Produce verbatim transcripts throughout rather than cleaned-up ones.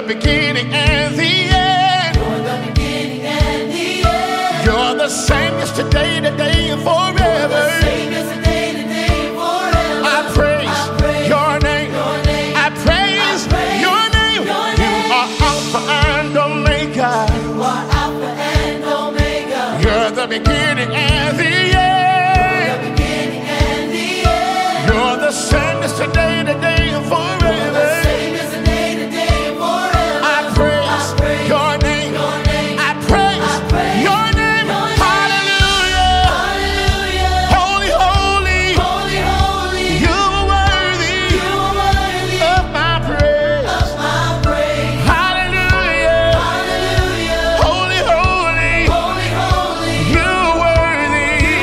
beginning and the end. You're the beginning and the end. You're the same yesterday, today, and forever. The same yesterday, today, and forever. I praise, I praise your name. your name. I praise, I praise your name. your You name. are Alpha and Omega. You are Alpha and Omega. You're the beginning and the end. The beginning and the end. You're the same yesterday, today, and forever. The same yesterday, today, and forever. I praise, I praise your name. your name. I praise, I praise your name. your name. Hallelujah. Hallelujah. Holy, holy. Holy, holy. You are worthy You are worthy of my praise. of my praise. Hallelujah. Hallelujah. Holy, holy. Holy, holy. You are worthy. You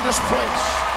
this place.